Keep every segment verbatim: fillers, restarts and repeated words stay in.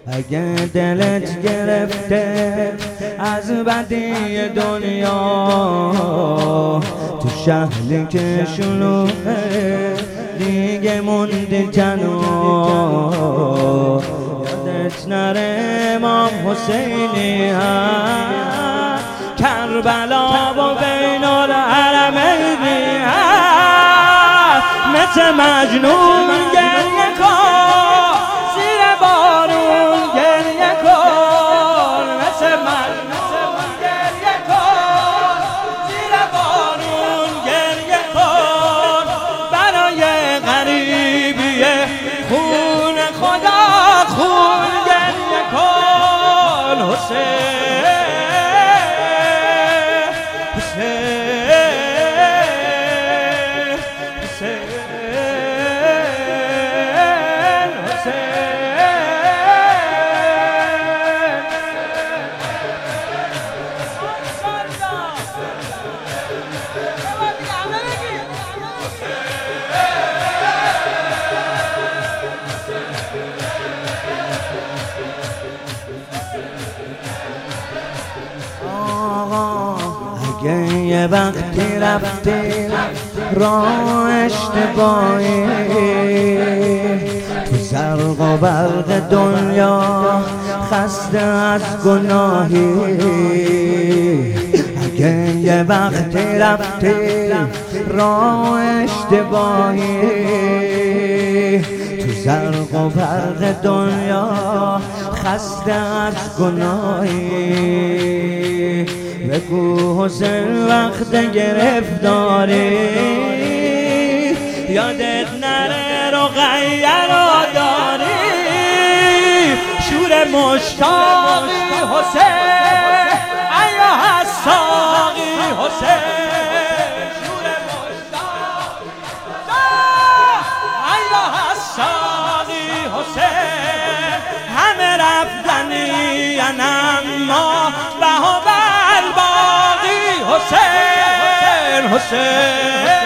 اگه دلت گرفته از بدی دنیا، تو شهری که شلوغه دیگه موندی تنها. یادت نره امام حسینی هست، کربلا و بین الحرمینی هست. مثل مجنون گریه کن زیر بارون، گریه کن مثل مجنون گریه کن زیر بارون، گریه کن برای غریبی خون خدا، خون گریه کن. حسین اگه یه وقتی رفتی راه اشتباهی، تو زرق و برق دنیا خسته از گناهی. اگه یه وقتی رفتی راه اشتباهی، تو زرق و برق دنیا خسته از گناهی. بگو حسین وقت گرفتاری، یادت نره رقیه را داری. شور مشتاقی حسین، ایا حساقی حسین. شور مشتاقی ایا حساقی حسین. همه رفتنی اما بها حسین حسین.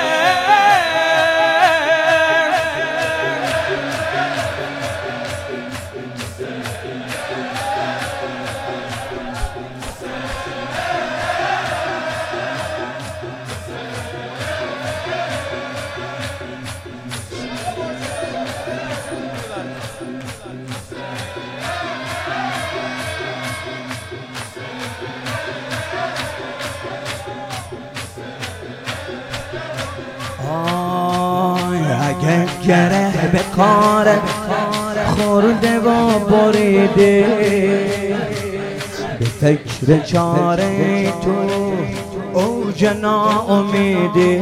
اگه گره به کار خورده و بریده، به فکر چاره تو اوج ناامیدی.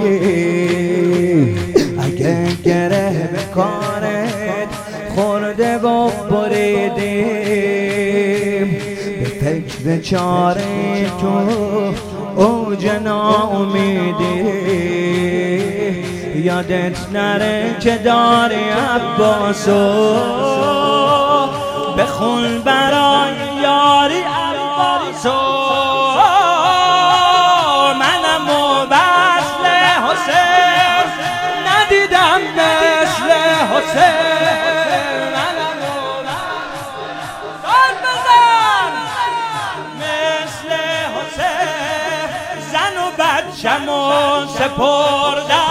اگه گره به کارت خورده و بریده، به فکر چاره تو اوج ناامیدی. یادت نره که داری عباسو، بخون برای یاری عباسو. منم و وصل حسین ندیدم مثل حسین. منم و وصل بزن مثل حسین. زن و بچه‌مو سپردم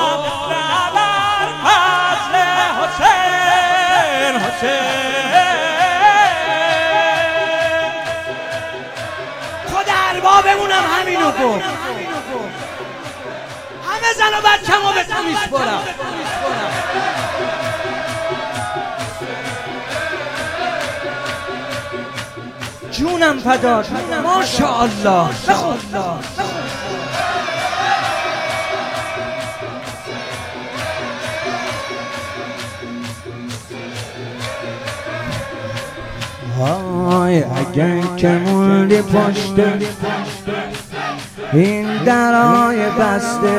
خود اربابمونم همینو گفت. همه زن و بچه‌مو به تو میسپرم. جونم فدات، ماشاءالله. بخون های اگه که موندی پشت این درای بسته،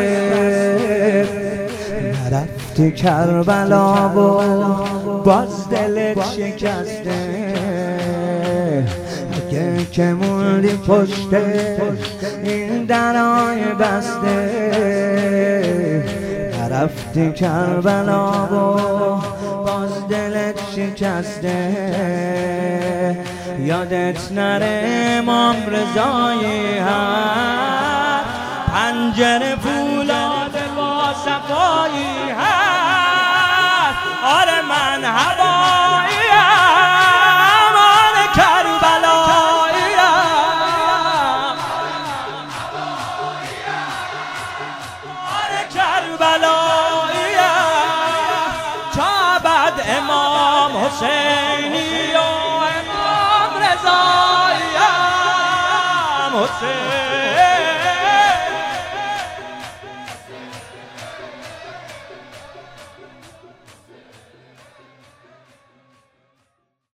نرفتی کربلا و باز دلت شکسته. اگه که موندی پشت این درای بسته، نرفتی کربلا و باز دلت شکسته. یادت نره امام رضایی هست، پنجره فولاد با صفایی هست. آره من هواییم، آره کربلاییم، آره کربلاییم، تا بعد امام حسینی و امام رضاییم. حسین